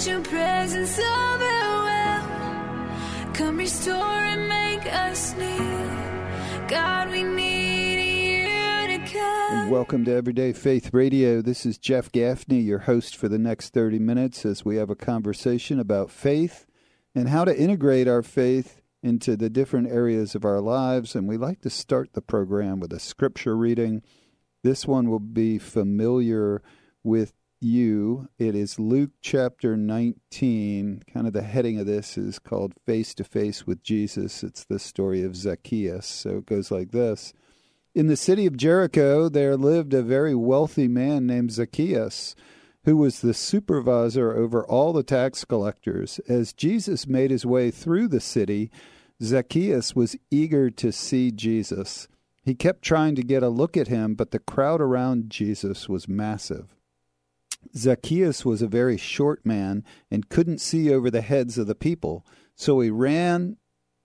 Let your presence overwhelm. Come restore and make us new. God, we need you to come. Welcome to Everyday Faith Radio. This is Jeff Gaffney, your host for the next 30 minutes as we have a conversation about faith and how to integrate our faith into the different areas of our lives. And we like to start the program with a scripture reading. This one will be familiar with you. It is Luke chapter 19. Kind of the heading of this is called Face to Face with Jesus. It's the story of Zacchaeus. So it goes like this. In the city of Jericho, there lived a very wealthy man named Zacchaeus, who was the supervisor over all the tax collectors. As Jesus made his way through the city, Zacchaeus was eager to see Jesus. He kept trying to get a look at him, but the crowd around Jesus was massive. Zacchaeus was a very short man and couldn't see over the heads of the people, so he ran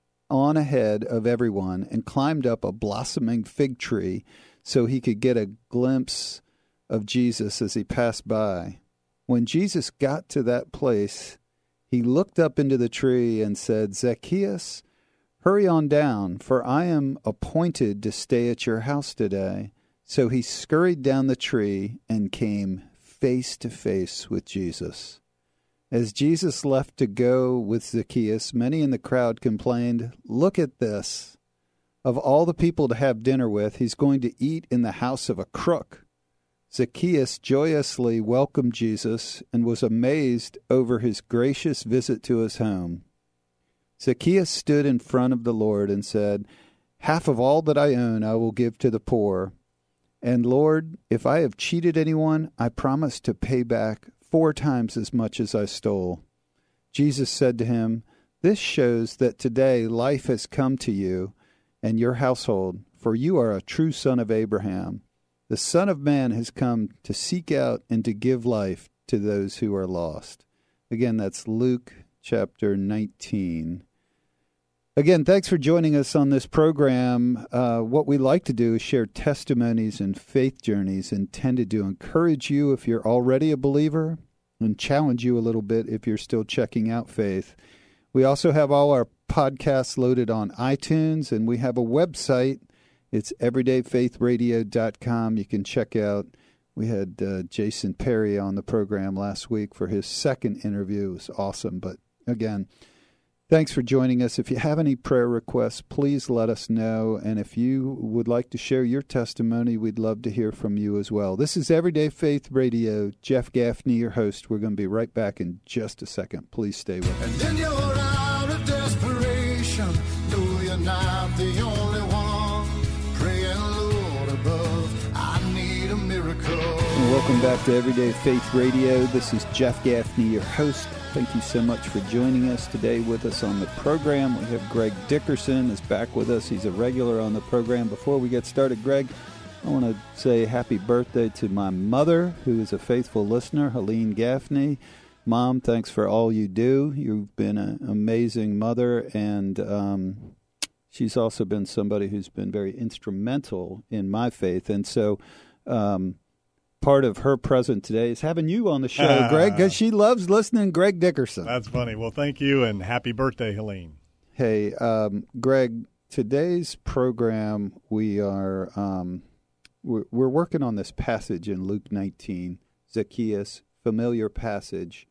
on ahead of everyone and climbed up a blossoming fig tree so he could get a glimpse of Jesus as he passed by. When Jesus got to that place, he looked up into the tree and said, "Zacchaeus, hurry on down, for I am appointed to stay at your house today." So he scurried down the tree and came face to face with Jesus. As Jesus left to go with Zacchaeus, many in the crowd complained, "Look at this. Of all the people to have dinner with, he's going to eat in the house of a crook." Zacchaeus joyously welcomed Jesus and was amazed over his gracious visit to his home. Zacchaeus stood in front of the Lord and said, "Half of all that I own I will give to the poor. And Lord, if I have cheated anyone, I promise to pay back 4 times as much as I stole." Jesus said to him, "This shows that today life has come to you and your household, for you are a true son of Abraham. The Son of Man has come to seek out and to give life to those who are lost." Again, that's Luke chapter 19. Again, thanks for joining us on this program. What we like to do is share testimonies and faith journeys intended to encourage you if you're already a believer and challenge you a little bit if you're still checking out faith. We also have all our podcasts loaded on iTunes, and we have a website. It's everydayfaithradio.com. You can check out. We had Jason Perry on the program last week for his second interview. It was awesome. But again, thanks for joining us. If you have any prayer requests, please let us know. And if you would like to share your testimony, we'd love to hear from you as well. This is Everyday Faith Radio. Jeff Gaffney, your host. We're going to be right back in just a second. Please stay with us. And then you're out of desperation. No, you're not the only one. Praying, Lord above, I need a miracle. And welcome back to Everyday Faith Radio. This is Jeff Gaffney, your host. Thank you so much for joining us today. With us on the program, we have Greg Dickerson is back with us. He's a regular on the program. Before we get started, Greg, I want to say happy birthday to my mother, who is a faithful listener, Helene Gaffney. Mom, thanks for all you do. You've been an amazing mother, and she's also been somebody who's been very instrumental in my faith. And so part of her present today is having you on the show, Greg, because she loves listening to Greg Dickerson. That's funny. Well, thank you, and happy birthday, Helene. Hey, Greg, today's program, we are we're working on this passage in Luke 19, Zacchaeus, familiar passage.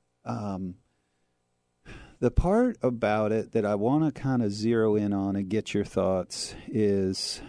The part about it that I want to kind of zero in on and get your thoughts is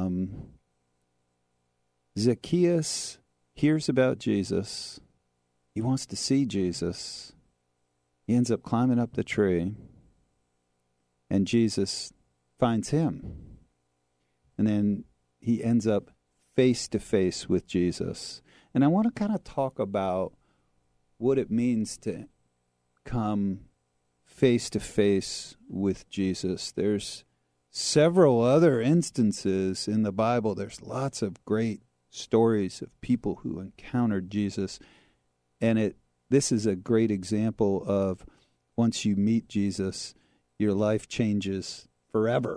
Zacchaeus hears about Jesus. He wants to see Jesus. He ends up climbing up the tree, and Jesus finds him. And then he ends up face to face with Jesus. And I want to kind of talk about what it means to come face to face with Jesus. There's several other instances in the Bible. There's lots of great stories of people who encountered Jesus, and this is a great example of once you meet Jesus, your life changes forever.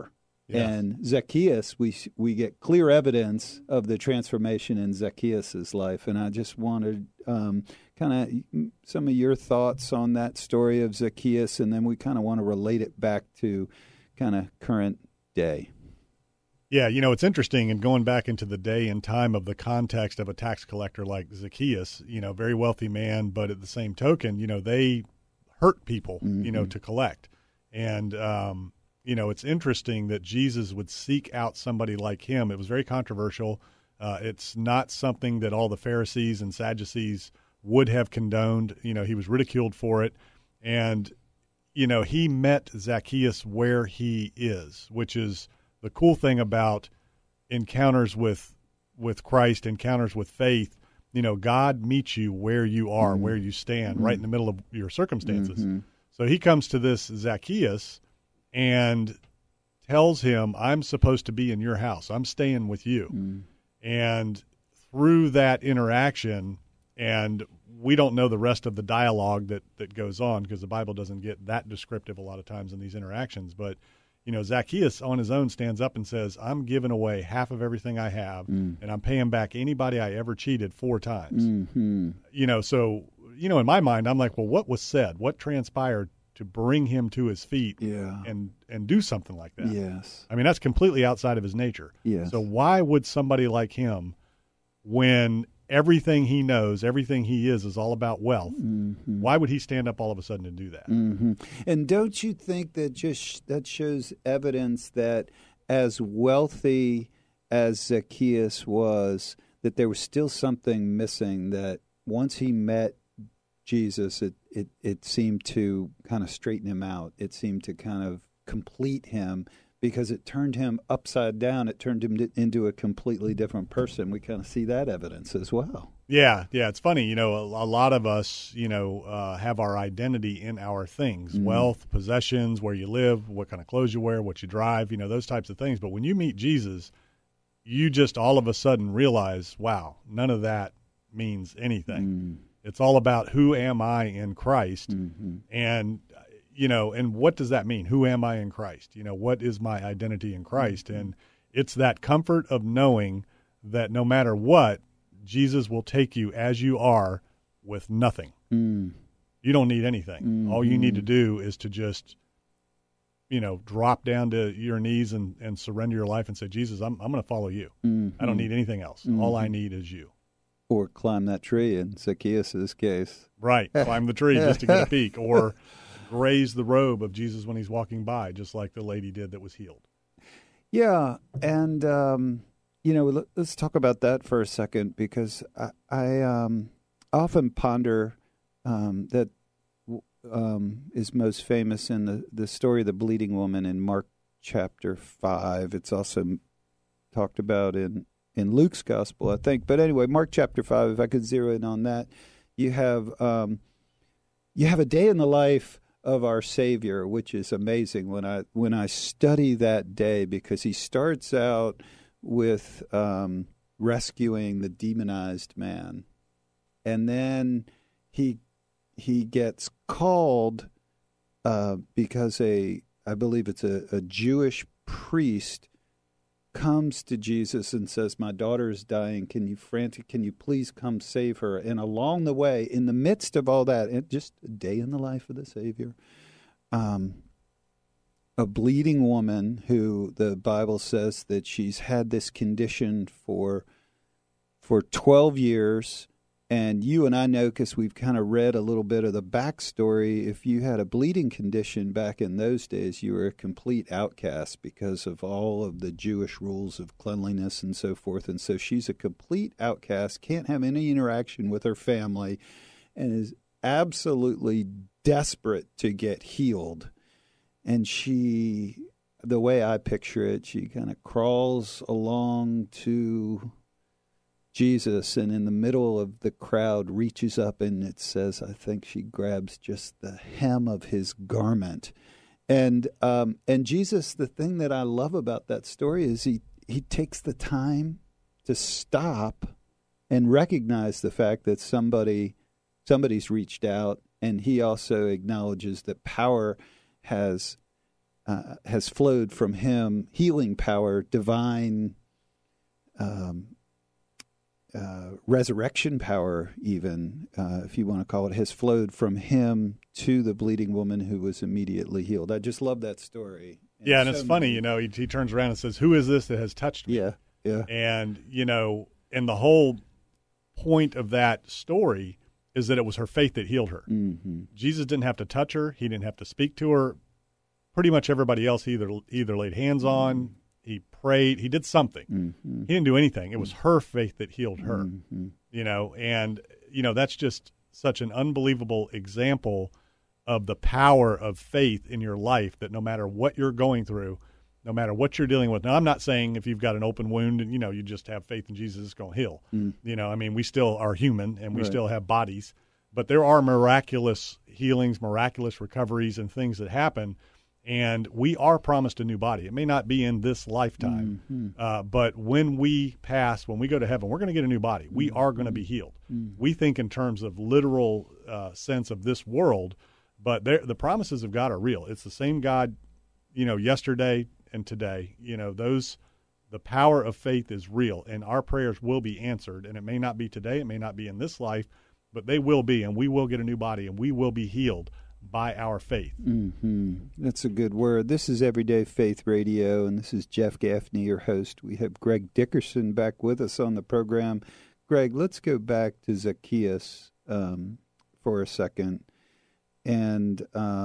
Yes. And Zacchaeus, we get clear evidence of the transformation in Zacchaeus' life. And I just wanted kind of some of your thoughts on that story of Zacchaeus, and then we kind of want to relate it back to kind of current day. Yeah, it's interesting, and going back into the day and time of the context of a tax collector like Zacchaeus, very wealthy man, but at the same token, they hurt people, to collect. And, it's interesting that Jesus would seek out somebody like him. It was very controversial. It's not something that all the Pharisees and Sadducees would have condoned. He was ridiculed for it. And, he met Zacchaeus where he is, which is the cool thing about encounters with Christ, encounters with faith. God meets you where you are, where you stand, right in the middle of your circumstances. So he comes to this Zacchaeus and tells him, I'm supposed to be in your house. I'm staying with you. And through that interaction, and we don't know the rest of the dialogue that goes on because the Bible doesn't get that descriptive a lot of times in these interactions, but Zacchaeus on his own stands up and says, I'm giving away half of everything I have, and I'm paying back anybody I ever cheated 4 times. So, in my mind, I'm like, well, what was said? What transpired to bring him to his feet and do something like that? Yes. I mean, that's completely outside of his nature. Yes. So why would somebody like him, when everything he knows, everything he is all about wealth, why would he stand up all of a sudden and do that? And don't you think that that shows evidence that as wealthy as Zacchaeus was, that there was still something missing, that once he met Jesus, it seemed to kind of straighten him out. It seemed to kind of complete him, because it turned him upside down. It turned him into a completely different person. We kind of see that evidence as well. Yeah. It's funny. A lot of us, have our identity in our things, wealth, possessions, where you live, what kind of clothes you wear, what you drive, those types of things. But when you meet Jesus, you just all of a sudden realize, wow, none of that means anything. It's all about who am I in Christ, and and what does that mean? Who am I in Christ? What is my identity in Christ? And it's that comfort of knowing that no matter what, Jesus will take you as you are with nothing. You don't need anything. All you need to do is to just, drop down to your knees and surrender your life and say, Jesus, I'm going to follow you. I don't need anything else. All I need is you. Or climb that tree in Zacchaeus' case. Right. Climb the tree just to get a peek. Or graze the robe of Jesus when he's walking by, just like the lady did that was healed. Yeah. And, let's talk about that for a second, because I often ponder that is most famous in the story of the bleeding woman in Mark chapter 5. It's also talked about in Luke's gospel, I think. But anyway, Mark chapter 5, if I could zero in on that, you have a day in the life of our Savior, which is amazing when I study that day, because he starts out with rescuing the demonized man, and then he gets called because I believe it's a Jewish priest comes to Jesus and says, my daughter is dying. Can you please come save her? And along the way, in the midst of all that, just a day in the life of the Savior, a bleeding woman who the Bible says that she's had this condition for 12 years. And you and I know, because we've kind of read a little bit of the backstory, if you had a bleeding condition back in those days, you were a complete outcast because of all of the Jewish rules of cleanliness and so forth. And so she's a complete outcast, can't have any interaction with her family, and is absolutely desperate to get healed. And she, the way I picture it, she kind of crawls along to Jesus, and in the middle of the crowd reaches up, and it says, I think she grabs just the hem of his garment. And Jesus, the thing that I love about that story is he takes the time to stop and recognize the fact that somebody's reached out, and he also acknowledges that power has has flowed from him, healing power, divine resurrection power, even, if you want to call it, has flowed from him to the bleeding woman who was immediately healed. I just love that story. And it's funny, he turns around and says, "Who is this that has touched me?" Yeah. And, and the whole point of that story is that it was her faith that healed her. Mm-hmm. Jesus didn't have to touch her. He didn't have to speak to her. Pretty much everybody else he either laid hands on, he prayed, he did something. Mm-hmm. He didn't do anything. It was her faith that healed her, Mm-hmm. And, that's just such an unbelievable example of the power of faith in your life, that no matter what you're going through, no matter what you're dealing with. Now, I'm not saying if you've got an open wound and, you just have faith in Jesus, it's going to heal. We still are human and we still have bodies, but there are miraculous healings, miraculous recoveries and things that happen. And we are promised a new body. It may not be in this lifetime, but when we pass, when we go to heaven, we're going to get a new body. We are going to be healed. We think in terms of literal sense of this world, but the promises of God are real. It's the same God, yesterday and today. The power of faith is real, and our prayers will be answered. And it may not be today, it may not be in this life, but they will be, and we will get a new body, and we will be healed by our faith. Mm-hmm. That's a good word. This is Everyday Faith Radio, and this is Jeff Gaffney, your host. We have Greg Dickerson back with us on the program. Greg, let's go back to Zacchaeus for a second. And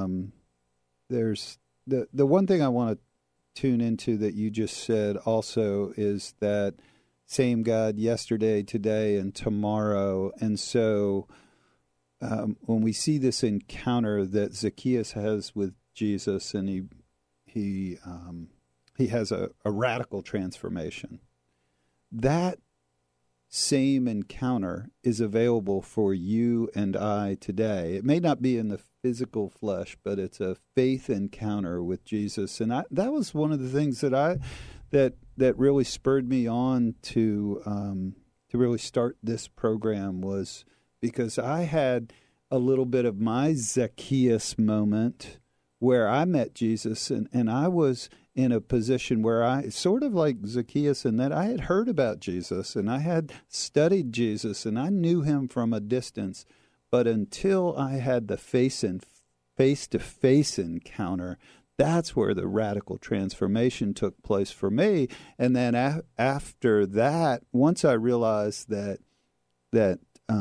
there's the one thing I want to tune into that you just said also is that same God yesterday, today, and tomorrow. And so when we see this encounter that Zacchaeus has with Jesus, and he has a radical transformation, that same encounter is available for you and I today. It may not be in the physical flesh, but it's a faith encounter with Jesus. And that was one of the things that really spurred me on to really start this program, was because I had a little bit of my Zacchaeus moment where I met Jesus, and I was in a position where I, sort of like Zacchaeus, in that I had heard about Jesus, and I had studied Jesus, and I knew him from a distance. But until I had the face-to-face encounter, that's where the radical transformation took place for me. And then after that, once I realized that the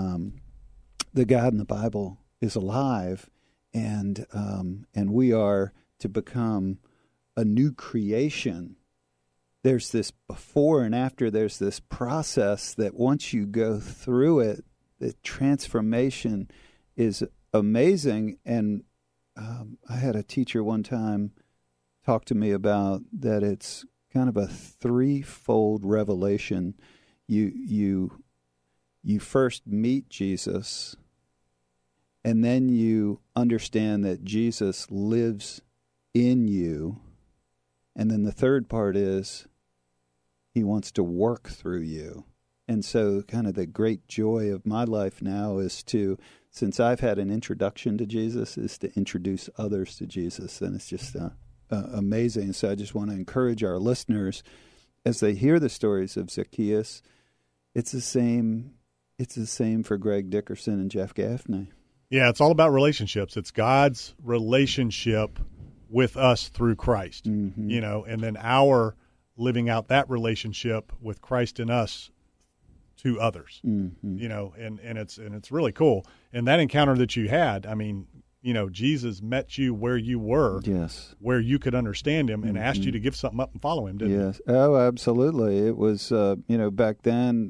God in the Bible is alive, and we are to become a new creation, there's this before and after. There's this process that once you go through it, the transformation is amazing. And I had a teacher one time talk to me about that. It's kind of a threefold revelation. You first meet Jesus, and then you understand that Jesus lives in you. And then the third part is he wants to work through you. And so kind of the great joy of my life now is to, since I've had an introduction to Jesus, is to introduce others to Jesus. And it's just amazing. So I just want to encourage our listeners, as they hear the stories of Zacchaeus, it's the same for Greg Dickerson and Jeff Gaffney. Yeah, it's all about relationships. It's God's relationship with us through Christ, Mm-hmm. And then our living out that relationship with Christ in us to others, Mm-hmm. and it's really cool. And that encounter that you had, Jesus met you where you were, Yes. where you could understand him, and asked you to give something up and follow him, didn't Yes. Oh, absolutely. It was, back then,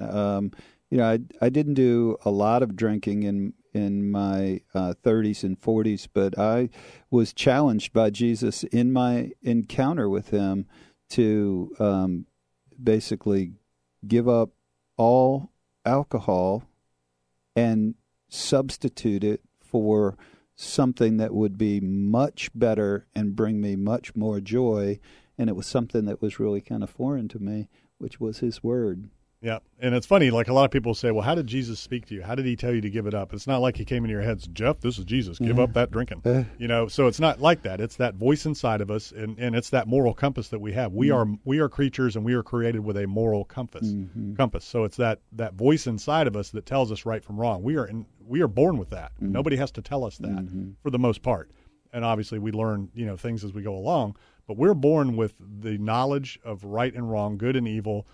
I didn't do a lot of drinking in my 30s and 40s, but I was challenged by Jesus in my encounter with him to basically give up all alcohol and substitute it for something that would be much better and bring me much more joy. And it was something that was really kind of foreign to me, which was his word. Yeah, and it's funny, like a lot of people say, well, how did Jesus speak to you? How did he tell you to give it up? It's not like he came into your head and said, Jeff, this is Jesus. Give up that drinking. So it's not like that. It's that voice inside of us, and it's that moral compass that we have. We are creatures, and we are created with a moral compass. So it's that voice inside of us that tells us right from wrong. We are born with that. Nobody has to tell us that for the most part. And obviously we learn, things as we go along, but we're born with the knowledge of right and wrong, good and evil,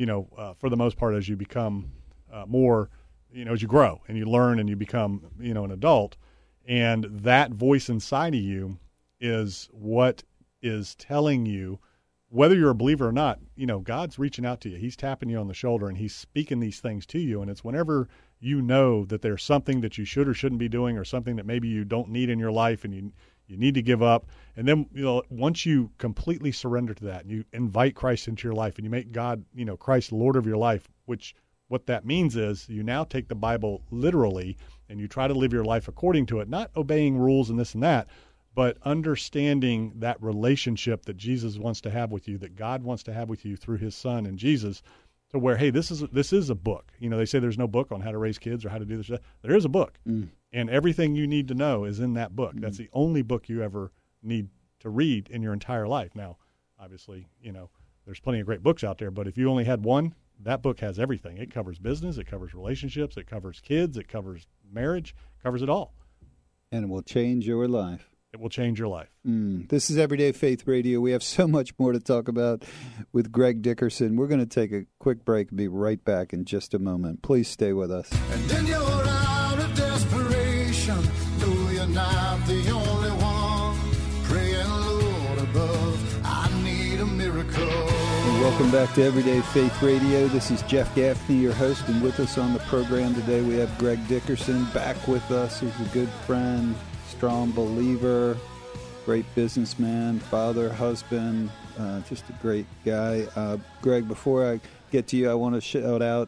for the most part, as you become more, as you grow and you learn and you become, an adult. And that voice inside of you is what is telling you, whether you're a believer or not, God's reaching out to you. He's tapping you on the shoulder and he's speaking these things to you. And it's whenever you know that there's something that you should or shouldn't be doing, or something that maybe you don't need in your life and you need to give up. And then, once you completely surrender to that and you invite Christ into your life and you make God, Christ Lord of your life, which what that means is you now take the Bible literally and you try to live your life according to it, not obeying rules and this and that, but understanding that relationship that Jesus wants to have with you, that God wants to have with you through his son and Jesus, to where, hey, this is a book. They say there's no book on how to raise kids or how to do this. There is a book. And everything you need to know is in that book. That's the only book you ever need to read in your entire life. Now, obviously, there's plenty of great books out there, but if you only had one, that book has everything. It covers business, it covers relationships, it covers kids, it covers marriage, covers it all. And it will change your life. It will change your life. This is Everyday Faith Radio. We have so much more to talk about with Greg Dickerson. We're going to take a quick break and be right back in just a moment. Please stay with us. And then you're out of desperation. No, you're not the only one. Praying, Lord above, I need a miracle. And welcome back to Everyday Faith Radio. This is Jeff Gaffney, your host, and with us on the program today we have Greg Dickerson back with us. He's a good friend, strong believer, great businessman, father, husband, just a great guy. Greg, before I get to you, I want to shout out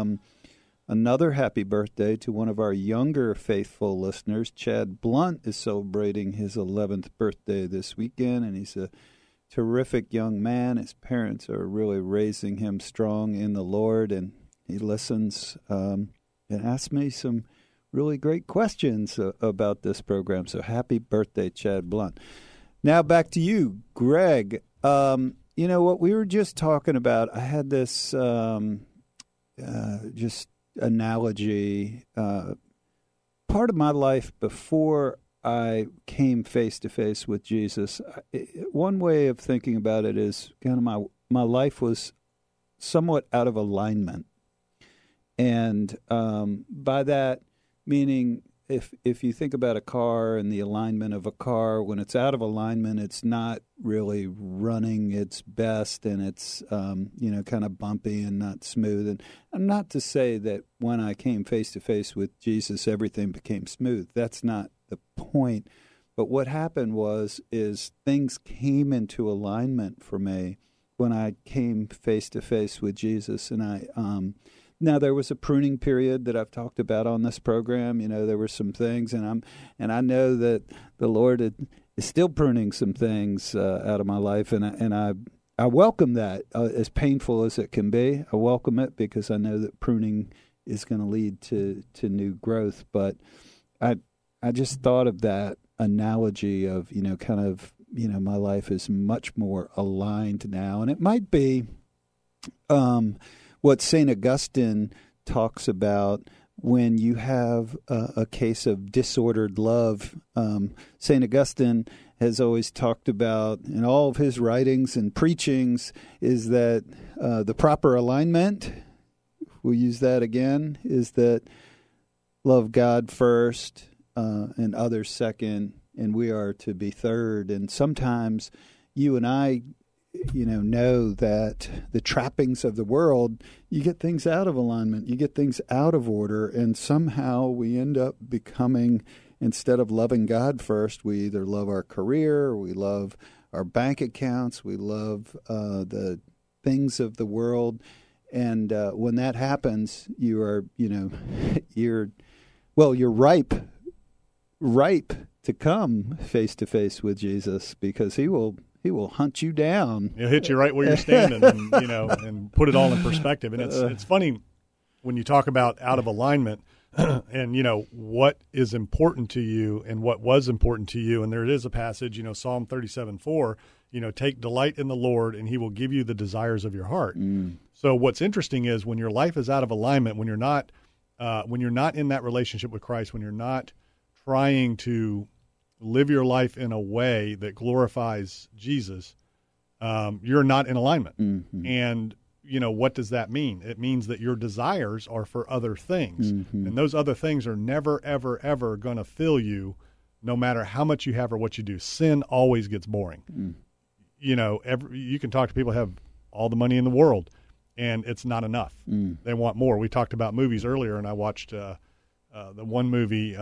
another happy birthday to one of our younger faithful listeners. Chad Blunt is celebrating his 11th birthday this weekend, and he's a terrific young man. His parents are really raising him strong in the Lord, and he listens and asks me some really great questions about this program. So happy birthday, Chad Blunt. Now back to you, Greg. What we were just talking about, I had this just analogy. Part of my life before I came face-to-face with Jesus, one way of thinking about it is kind of my life was somewhat out of alignment. And by that, meaning if you think about a car and the alignment of a car, when it's out of alignment, it's not really running its best, and it's kind of bumpy and not smooth. And I'm not to say that when I came face to face with Jesus, everything became smooth. That's not the point. But what happened is things came into alignment for me when I came face to face with Jesus, and I. Now, there was a pruning period that I've talked about on this program. There were some things, and I know that the Lord is still pruning some things out of my life, and I welcome that, as painful as it can be. I welcome it because I know that pruning is going to lead to new growth. But I just thought of that analogy of my life is much more aligned now, and it might be. What St. Augustine talks about when you have a case of disordered love. St. Augustine has always talked about, in all of his writings and preachings, is that the proper alignment, we'll use that again, is that love God first and others second, and we are to be third. And sometimes you and I know that the trappings of the world, you get things out of alignment, you get things out of order, and somehow we end up becoming, instead of loving God first, we either love our career, or we love our bank accounts, we love the things of the world. And when that happens, you are, you're ripe to come face to face with Jesus, because he will He will hunt you down. He'll hit you right where you're standing, and and put it all in perspective. And it's funny when you talk about out of alignment, and what is important to you and what was important to you. And there it is, a passage, Psalm 37:4. Take delight in the Lord, and He will give you the desires of your heart. So what's interesting is when your life is out of alignment, when you're not in that relationship with Christ, when you're not trying to live your life in a way that glorifies Jesus, you're not in alignment. And, what does that mean? It means that your desires are for other things. And those other things are never, ever, ever going to fill you, no matter how much you have or what you do. Sin always gets boring. You can talk to people who have all the money in the world, and it's not enough. They want more. We talked about movies earlier, and I watched the one movie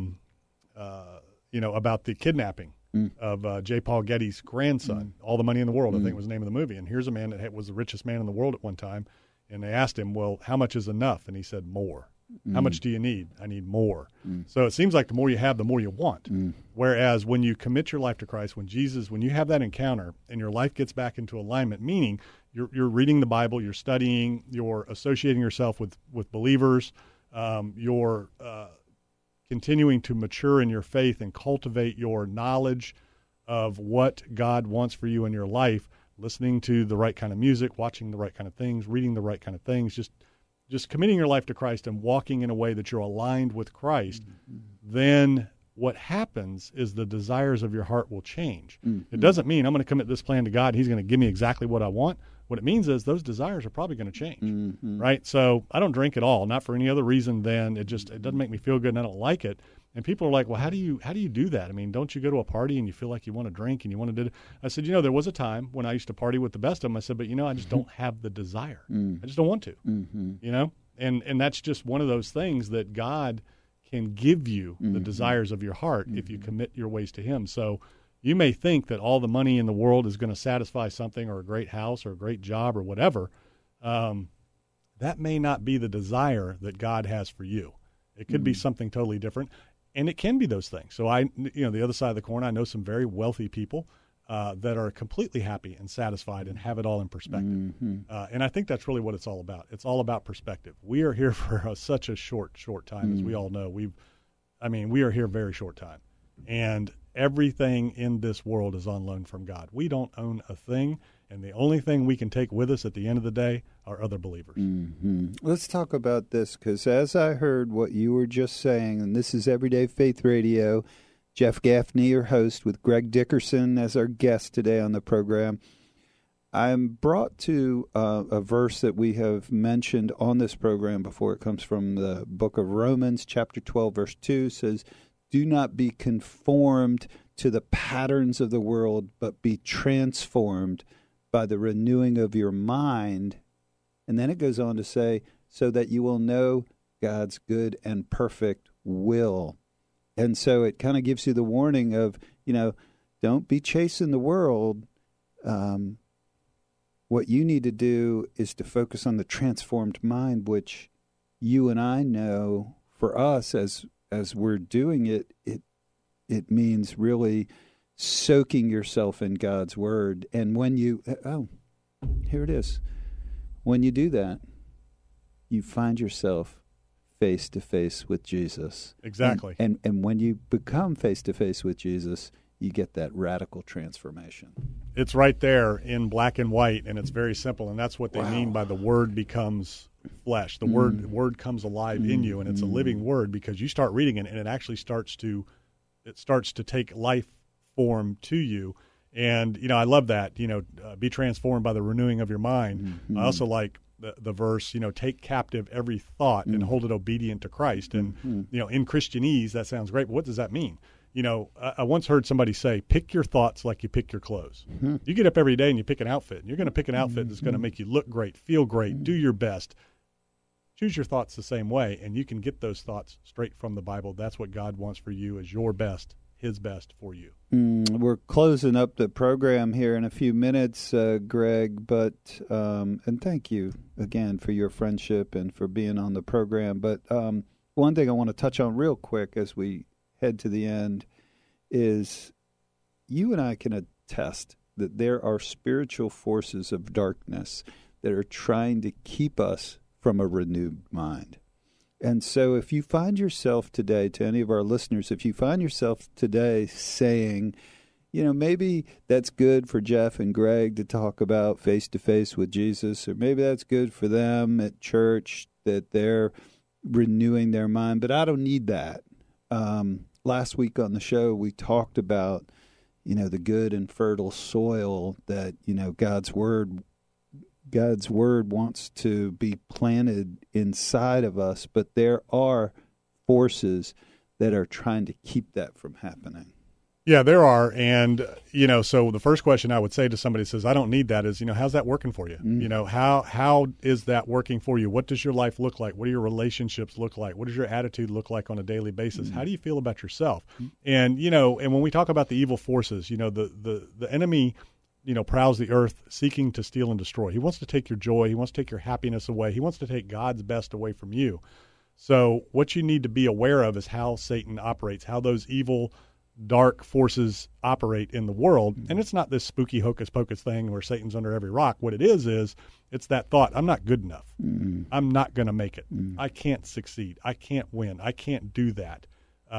about the kidnapping of J. Paul Getty's grandson, All the Money in the World, I think was the name of the movie. And here's a man that was the richest man in the world at one time, and they asked him, well, how much is enough? And he said, more. How much do you need? I need more. So it seems like the more you have, the more you want. Whereas when you commit your life to Christ, when you have that encounter and your life gets back into alignment, meaning you're reading the Bible, you're studying, you're associating yourself with believers, you're continuing to mature in your faith and cultivate your knowledge of what God wants for you in your life, listening to the right kind of music, watching the right kind of things, reading the right kind of things, just committing your life to Christ and walking in a way that you're aligned with Christ, then what happens is the desires of your heart will change. It doesn't mean I'm going to commit this plan to God, He's going to give me exactly what I want. What it means is those desires are probably going to change, right? So I don't drink at all, not for any other reason than it doesn't make me feel good and I don't like it. And people are like, well, how do you do that? I mean, don't you go to a party and you feel like you want to drink and you want to do it? I said, there was a time when I used to party with the best of them. I said, but I just don't have the desire. I just don't want to, and that's just one of those things that God can give you the desires of your heart if you commit your ways to Him. So you may think that all the money in the world is going to satisfy something, or a great house or a great job or whatever. That may not be the desire that God has for you. It could be something totally different, and it can be those things. So the other side of the coin, I know some very wealthy people that are completely happy and satisfied and have it all in perspective. And I think that's really what it's all about. It's all about perspective. We are here for such a short time, as we all know. We are here a very short time. And everything in this world is on loan from God. We don't own a thing, and the only thing we can take with us at the end of the day are other believers. Let's talk about this, because as I heard what you were just saying, and this is Everyday Faith Radio, Jeff Gaffney, your host, with Greg Dickerson as our guest today on the program. I'm brought to a verse that we have mentioned on this program before. It comes from the book of Romans, chapter 12, verse 2, says, do not be conformed to the patterns of the world, but be transformed by the renewing of your mind. And then it goes on to say, so that you will know God's good and perfect will. And so it kind of gives you the warning of, don't be chasing the world. What you need to do is to focus on the transformed mind, which you and I know for us as we're doing it, it means really soaking yourself in God's word. And when here it is. When you do that, you find yourself face to face with Jesus. Exactly. And when you become face to face with Jesus, you get that radical transformation. It's right there in black and white, and it's very simple. And that's what they mean by the word becomes flesh. The word comes alive in you, and it's a living word, because you start reading it and it actually starts to take life form to you. And I love that, be transformed by the renewing of your mind. I also like the verse, take captive every thought and hold it obedient to Christ. And in Christianese that sounds great, but what does that mean? I once heard somebody say, pick your thoughts like you pick your clothes. You get up every day and you pick an outfit, and you're going to pick an outfit that's going to make you look great, feel great, do your best. Choose your thoughts the same way, and you can get those thoughts straight from the Bible. That's what God wants for you, is your best, His best for you. We're closing up the program here in a few minutes, Greg, but and thank you again for your friendship and for being on the program. But one thing I want to touch on real quick as we head to the end is you and I can attest that there are spiritual forces of darkness that are trying to keep us from a renewed mind. And so if you find yourself today, to any of our listeners, if you find yourself today saying, maybe that's good for Jeff and Greg to talk about face-to-face with Jesus, or maybe that's good for them at church that they're renewing their mind, but I don't need that. Last week on the show, we talked about, the good and fertile soil that, God's Word wants to be planted inside of us, but there are forces that are trying to keep that from happening. Yeah, there are. And, so the first question I would say to somebody who says, I don't need that is, how's that working for you? Mm. How is that working for you? What does your life look like? What do your relationships look like? What does your attitude look like on a daily basis? How do you feel about yourself? And, and when we talk about the evil forces, the enemy, prowls the earth seeking to steal and destroy. He wants to take your joy. He wants to take your happiness away. He wants to take God's best away from you. So what you need to be aware of is how Satan operates, how those evil dark forces operate in the world. And it's not this spooky hocus pocus thing where Satan's under every rock. What it is it's that thought, I'm not good enough. I'm not going to make it. I can't succeed. I can't win. I can't do that.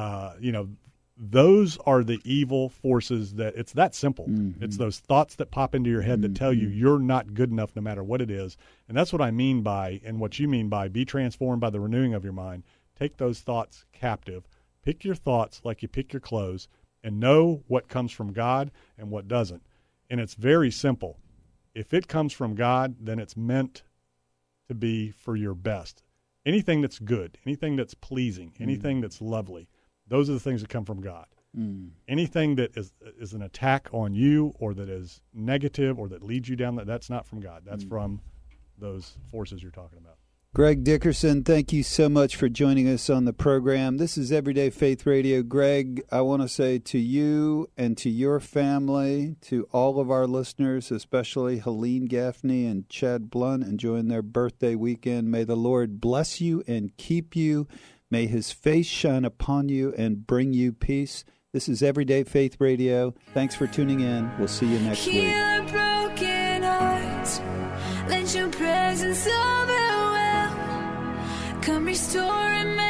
Those are the evil forces it's that simple. It's those thoughts that pop into your head that tell you you're not good enough no matter what it is. And that's what I mean by, and what you mean by, be transformed by the renewing of your mind. Take those thoughts captive. Pick your thoughts like you pick your clothes, and know what comes from God and what doesn't. And it's very simple. If it comes from God, then it's meant to be for your best. Anything that's good, anything that's pleasing, anything that's lovely, those are the things that come from God. Anything that is an attack on you, or that is negative, or that leads you down, that's not from God. That's from those forces you're talking about. Greg Dickerson, thank you so much for joining us on the program. This is Everyday Faith Radio. Greg, I want to say to you and to your family, to all of our listeners, especially Helene Gaffney and Chad Blunt enjoying their birthday weekend, may the Lord bless you and keep you. May his face shine upon you and bring you peace. This is Everyday Faith Radio. Thanks for tuning in. We'll see you next week. Heal our broken hearts. Let your presence overwhelm. Come restore and